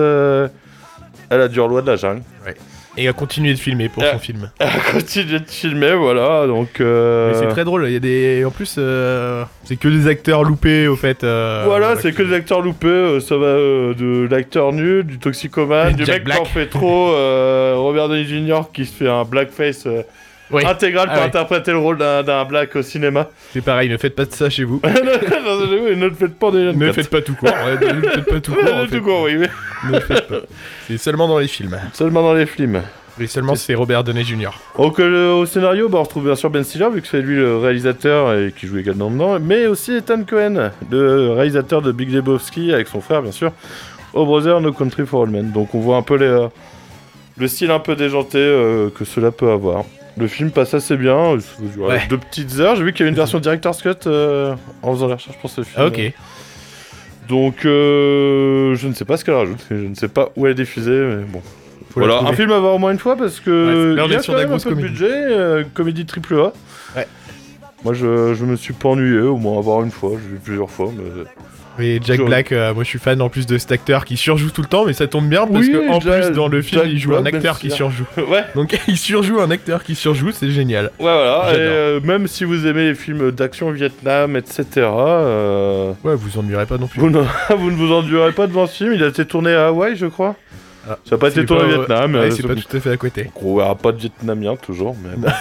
à la dure loi de la jungle. Ouais. Et à continuer de filmer pour son film. Continuer de filmer, voilà, donc... Mais c'est très drôle, il y a des... En plus, c'est que des acteurs loupés, au fait. Voilà, c'est que des acteurs loupés, ça va de l'acteur nul, du toxicomane, du Jack mec Black. qui en fait trop, Robert Downey Jr. qui se fait un blackface Ouais. intégral pour Ah ouais. interpréter le rôle d'un black au cinéma. C'est pareil, ne faites pas de ça chez vous. Ne le faites pas déjà. Ne faites pas tout court. Ouais, ne faites pas tout court. en fait. tout court, oui, mais Ne le faites pas. C'est seulement dans les films. seulement dans les films. Et seulement c'est Robert Downey Jr. Donc au scénario, on retrouve bien sûr Ben Stiller, vu que c'est lui le réalisateur et qui joue également dedans, mais aussi Ethan Cohen, le réalisateur de Big Lebowski, avec son frère bien sûr, au Brother No Country for Old Men. Donc on voit un peu le style un peu déjanté que cela peut avoir. Le film passe assez bien, ça dure Ouais. 2 petites heures. J'ai vu qu'il y a une version Director's Cut en faisant la recherche pour ce film. Ah, ok. Donc je ne sais pas ce qu'elle rajoute, je ne sais pas où elle est diffusée, mais bon. Faut la Voilà, trouver. un film à voir au moins une fois parce que Ouais, là, on il y est a sur quand de la même un grosse peu de comédie. budget, comédie AAA. Ouais. Moi je me suis pas ennuyé, au moins à voir une fois, j'ai vu plusieurs fois, mais... Et Jack Je- Black, moi je suis fan en plus de cet acteur qui surjoue tout le temps, mais ça tombe bien parce Oui, que en Jack- plus dans le film Jack il joue Black, un acteur Ben qui Stiller. surjoue. Ouais, Donc il surjoue un acteur qui surjoue, c'est génial. ouais voilà, et J'adore. même si vous aimez les films d'action au Vietnam, etc., Ouais, vous ennuierez pas non plus. vous ne vous endurez pas devant ce film, il a été tourné à Hawaï je crois. Ah, Ça n'a pas été c'est tourné pas- au Vietnam, Ouais, mais c'est pas tout à fait à côté. on verra pas de Vietnamiens toujours, mais bon.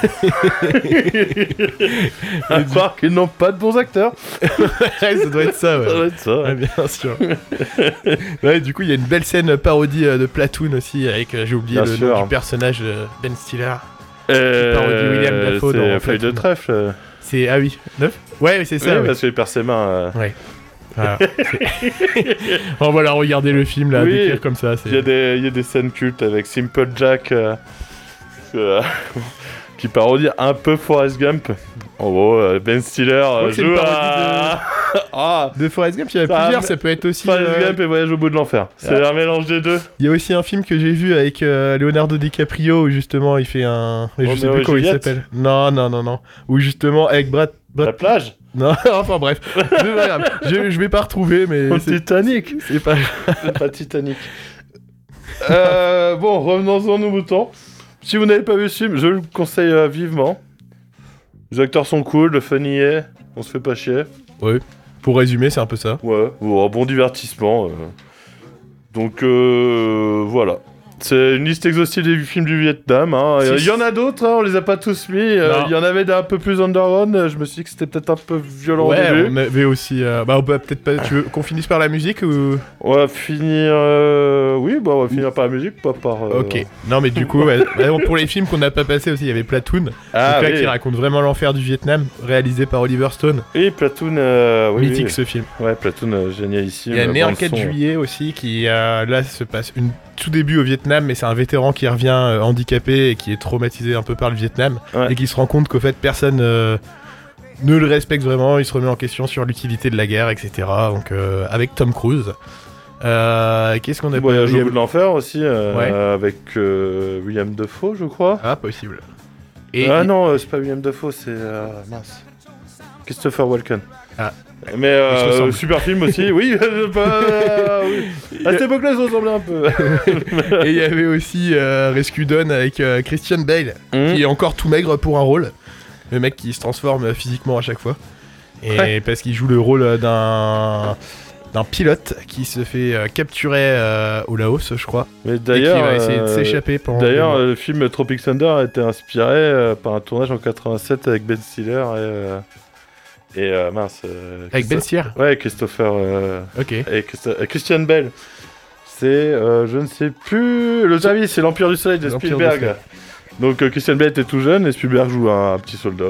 À croire qu'ils n'ont pas de bons acteurs. Ouais, ça doit être ça, Ça ouais. doit être ça. Ouais, bien sûr. Ouais, du coup, il y a une belle scène parodie de Platoon aussi, avec, j'ai oublié Bien le sûr. nom du personnage, Ben Stiller. parodie William Dafoe dans C'est Feuille de Platoon. trèfle. C'est, ah oui, 9 Ouais, c'est ça, Oui, ouais. parce qu'il perd ses mains. Ouais. Voilà, on va la regarder le film, là, Oui. décrire comme ça. Il y a des scènes cultes avec Simple Jack qui parodie un peu Forrest Gump. En gros, Ben Stiller crois que c'est une joue parodie à... Ah, De Forrest Gump, il y en a Ça- plusieurs, ça peut être aussi... Forrest Gump et Voyage au bout de l'enfer. C'est un mélange des deux. Il y a aussi un film que j'ai vu avec Leonardo DiCaprio où justement il fait un... Je sais Roméo plus et comment il Juliette. s'appelle. Non. Où justement avec Brad... La plage. Non, enfin bref. C'est pas grave. Je vais pas retrouver, mais... Au c'est- Titanic. C'est pas... C'est pas Titanic. Bon, revenons-en aux moutons. Si vous n'avez pas vu ce film, je le conseille vivement. Les acteurs sont cool, le fun y est, on se fait pas chier. Ouais. Pour résumer, c'est un peu ça. Ouais, ou un bon divertissement. Donc voilà. C'est une liste exhaustive des films du Vietnam. Hein. Il y en a d'autres, hein, on les a pas tous mis. Non. Il y en avait d'un peu plus underground. Je me suis dit que c'était peut-être un peu violent au Ouais, début. on avait aussi... bah on peut peut-être pas... Tu veux qu'on finisse par la musique ou... On va finir. Oui, bah on va finir par la musique, pas par. Ok. Non mais du coup, ouais, bon, pour les films qu'on n'a pas passé aussi, il y avait Platoon. Ah, donc là, oui. qui raconte vraiment l'enfer du Vietnam, réalisé par Oliver Stone. Oui, Platoon. Oui, Mythique oui. ce film. Ouais, Platoon, génialissime. Il y a Né un bande 4 son. juillet aussi, qui là se passe tout début au Vietnam, mais c'est un vétéran qui revient handicapé et qui est traumatisé un peu par le Vietnam, Ouais. et qui se rend compte qu'au fait personne ne le respecte vraiment, il se remet en question sur l'utilité de la guerre, etc. Donc avec Tom Cruise. Qu'est-ce qu'on a Voyage il y au a- bout de l'enfer aussi, Ouais. avec William Dafoe, je crois. Ah, possible. Et, Ah non, c'est pas William Dafoe, c'est mince. Christopher Walken. Ah. Mais Ils se ressemblent. super film aussi, oui. Oui. À cette époque-là, ils se ressemblaient un peu. et il y avait aussi Rescue Dawn avec Christian Bale, qui est encore tout maigre pour un rôle. Le mec qui se transforme physiquement à chaque fois. Et Ouais. parce qu'il joue le rôle d'un d'un pilote qui se fait capturer au Laos, je crois. Mais d'ailleurs, et qui va essayer de s'échapper pendant. D'ailleurs, le film Tropic Thunder a été inspiré par un tournage en 87 avec Ben Stiller et mince. Avec Ben Stiller. Ouais, Christopher. Ok. Et Christian Bale. C'est, je ne sais plus, le service, c'est l'Empire du Soleil de Spielberg. Donc Christian Bale était tout jeune et Spielberg joue un petit soldat,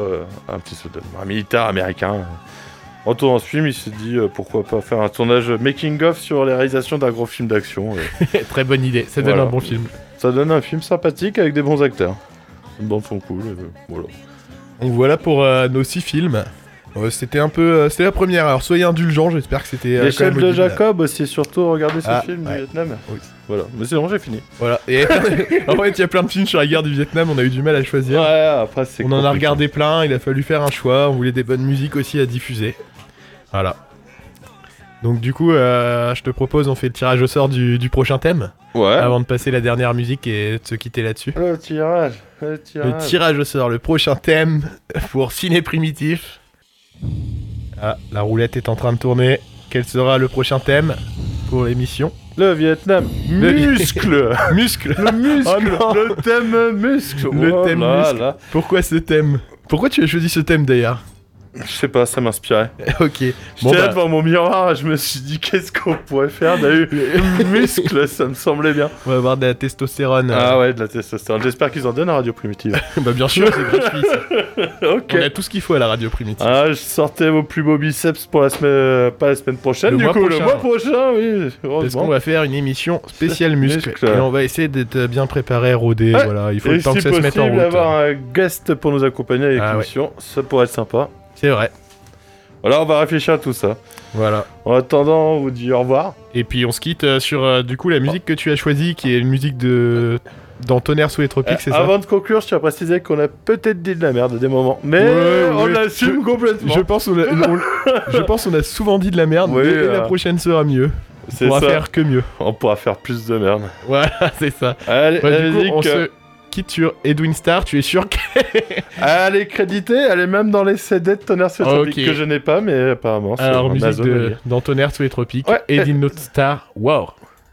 un militaire américain. En tournant ce film, il s'est dit pourquoi pas faire un tournage making-of sur les réalisations d'un gros film d'action. Très bonne idée, ça donne un bon film. Ça donne un film sympathique avec des bons acteurs. Une bande son cool, voilà. Donc voilà pour nos 6 films. C'était un peu, c'était la première. Alors soyez indulgents, j'espère que c'était. L'échelle de Jacob, c'est surtout regarder ce film du Vietnam. Oui. Voilà, mais c'est bon, j'ai fini. Voilà. Et en fait, il y a plein de films sur la guerre du Vietnam. On a eu du mal à choisir. Ouais, après c'est. On en a regardé plein. Il a fallu faire un choix. On voulait des bonnes musiques aussi à diffuser. Voilà. Donc du coup, je te propose, on fait le tirage au sort du prochain thème. Ouais. Avant de passer la dernière musique et de se quitter là-dessus. Le tirage. Le tirage au sort, le prochain thème pour Ciné Primitif. Ah, la roulette est en train de tourner. Quel sera le prochain thème pour l'émission? Le Vietnam. Muscle. Muscle. Le muscle. Oh non. Le thème muscle. Le thème muscle. Là. Pourquoi ce thème? Pourquoi tu as choisi ce thème d'ailleurs? Je sais pas, ça m'inspirait. Ok. J'étais là devant mon miroir, je me suis dit qu'est-ce qu'on pourrait faire d'ailleurs. Muscle, ça me semblait bien. On va avoir de la testostérone. Ah ouais, de la testostérone. J'espère qu'ils en donnent à Radio Primitive. Bah bien sûr, c'est gratuit ça. Ok. On a tout ce qu'il faut à la Radio Primitive. Ah, je sortais vos plus beaux biceps pour la semaine, pas la semaine prochaine, Le mois prochain, oui. Parce qu'on va faire une émission spéciale muscle. Et on va essayer d'être bien préparé, rodé. Ouais. Voilà, il faut le temps si que ça se mette en route. avoir un guest pour nous accompagner avec l'émission, ça pourrait être sympa. C'est vrai. Voilà, on va réfléchir à tout ça. Voilà. En attendant, on vous dit au revoir. Et puis on se quitte sur du coup la musique que tu as choisie, qui est une musique dans Tonnerre sous les tropiques, c'est ça? Avant de conclure, je tiens à préciser qu'on a peut-être dit de la merde à des moments, mais on l'assume complètement. Je pense qu'on a souvent dit de la merde, Oui, et la prochaine sera mieux. On pourra faire que mieux. On pourra faire plus de merde. Voilà, c'est ça. Allez, du coup, on se quitte sur Edwin Starr, tu es sûr que... Elle est créditée, elle est même dans les CD de Tonnerre sous les tropiques que je n'ai pas, mais apparemment c'est alors musique dans Tonnerre sous les tropiques, Edwin Starr, wow.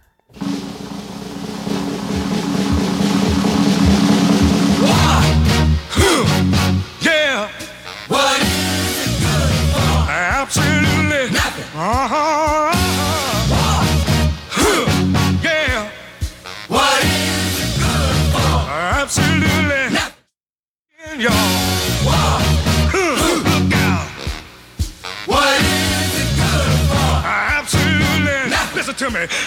Yeah. What is it good for? Absolutely nothing. Yeah. What is it good for? Absolutely nothing. Y'all. Look out. What is it good for? Absolutely nothing. Listen to me.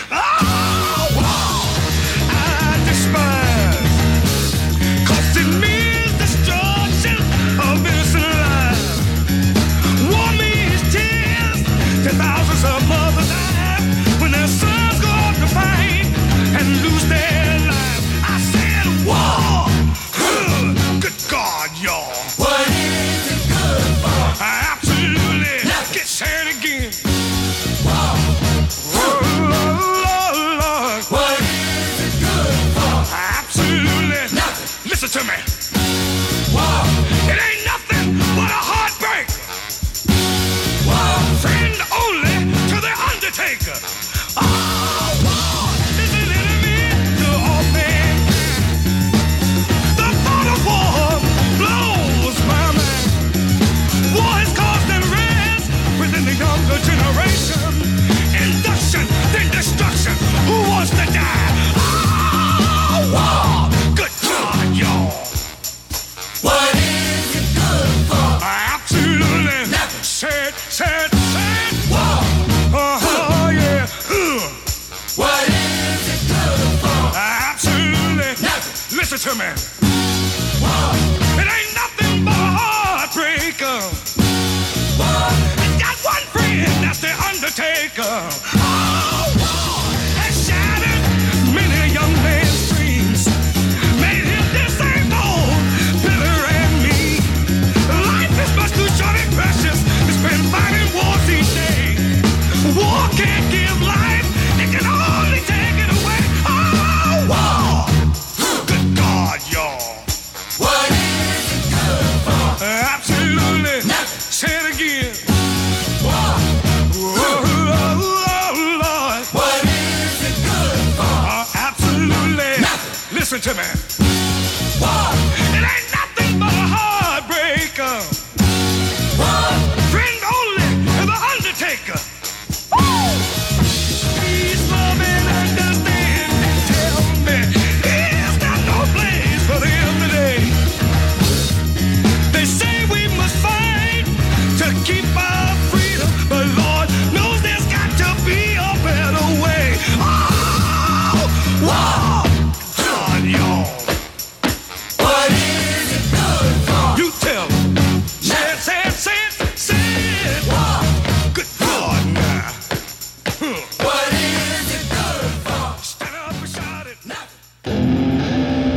I despise. 'Cause it means destruction of innocent lives. War means tears to thousands of mothers die when their sons go off to fight and lose their lives. I said war. Good God, y'all. What is it good for? Absolutely. Get sad again. War. Lord. What is it good for? Absolutely. Nothing. Listen to me. War. It ain't nothing but a heartbreak. War. Friend only to the undertaker. Oh, war is an enemy to all mankind. The thought of war blows my mind. War has caused unrest within the younger generation. Induction, then destruction. Who wants to die? Oh, war. Good God, y'all. What is it good for? Absolutely nothing. Said. War. Oh, yeah. What is it good for? Absolutely nothing. Listen to me. War. It ain't nothing but a heartbreaker. War. It's got one friend, that's the undertaker. Oh, war has shattered many young men's dreams. Made him disabled, bitter and mean. Life is much too short and precious to spend fighting wars each day. War can't give life, it can only take it away. Oh, war! Good God, y'all! What Listen to me. War, it ain't nothing but a heartbreaker.